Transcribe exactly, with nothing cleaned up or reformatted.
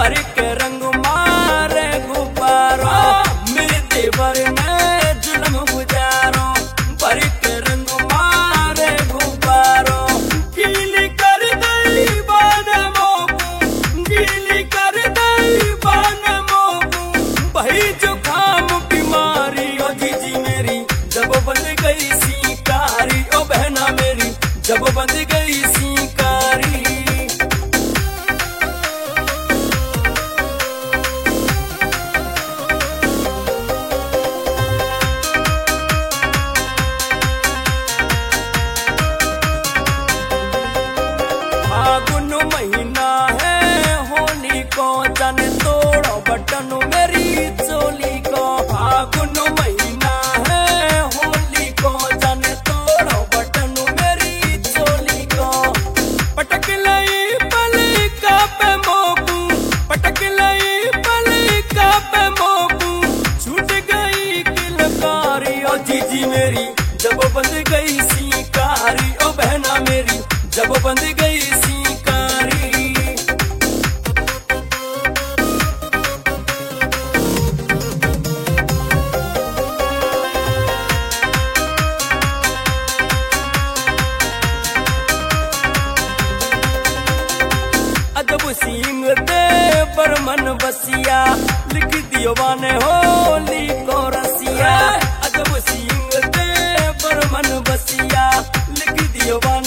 भर के रंग मारे गुब्बारो मेरे देवर ने जुल्म गुजारो भर के रंग मारे गुब्बारो गीली कर दई बान मोकू गीली कर दई बान मोकू भाई जुकाम बीमारी ओ जीजी मेरी जब बंद गई सीकारी ओ बहना मेरी जब बंद गई सीकारी फागुन महीना है होली को जन तोड़ो बटन मेरी चोली को फागुन महीना है होली को जन तोड़ो बटन मेरी चोली को पटक लई पलिका पे मोकू पटक लई पलिका पे मोकू छूट गई किलकारी ओ जीजी मेरी जब बंद गई सीकारी ओ बहना मेरी जब बंद गई सीकारी अजब सिंह दे बरमन बसिया लिख दियो वाने होली को रसिया अजब सिंह दे बरमन बसिया लिख दियो वाने